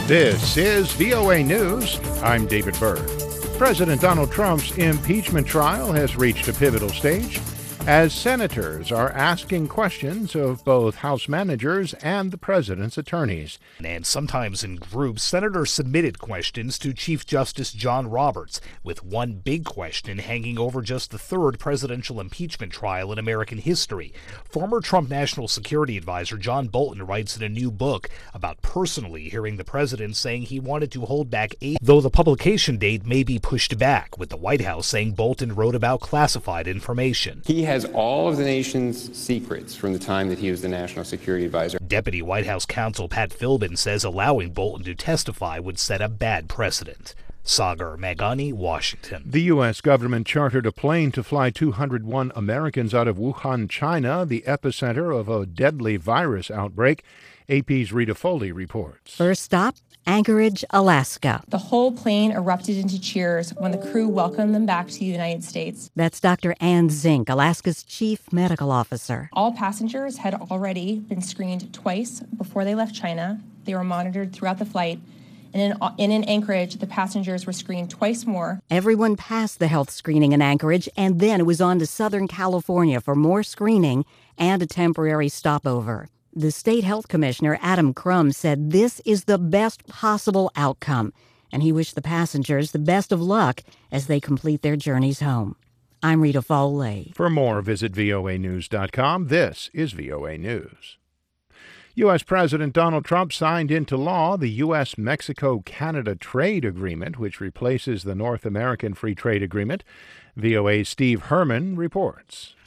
This is VOA News. I'm David Byrd. President Donald Trump's impeachment trial has reached a pivotal stage as senators are asking questions of both House managers and the president's attorneys. And sometimes in groups, senators submitted questions to Chief Justice John Roberts, with one big question hanging over just the third presidential impeachment trial in American history. Former Trump National Security Advisor John Bolton writes in a new book about personally hearing the president saying he wanted to hold back aid, though the publication date may be pushed back, with the White House saying Bolton wrote about classified information. He has all of the nation's secrets from the time that he was the National Security Advisor. Deputy White House counsel Pat Philbin says allowing Bolton to testify would set a bad precedent. Sagar Meghani, Washington. The U.S. government chartered a plane to fly 201 Americans out of Wuhan, China, the epicenter of a deadly virus outbreak. AP's Rita Foley reports. First stop, Anchorage, Alaska. The whole plane erupted into cheers when the crew welcomed them back to the United States. That's Dr. Ann Zink, Alaska's chief medical officer. All passengers had already been screened twice before they left China. They were monitored throughout the flight. And in Anchorage, the passengers were screened twice more. Everyone passed the health screening in Anchorage, and then it was on to Southern California for more screening and a temporary stopover. The state health commissioner, Adam Crum, said this is the best possible outcome, and he wished the passengers the best of luck as they complete their journeys home. I'm Rita Foley. For more, visit voanews.com. This is VOA News. U.S. President Donald Trump signed into law the U.S.-Mexico-Canada Trade Agreement, which replaces the North American Free Trade Agreement. VOA's Steve Herman reports.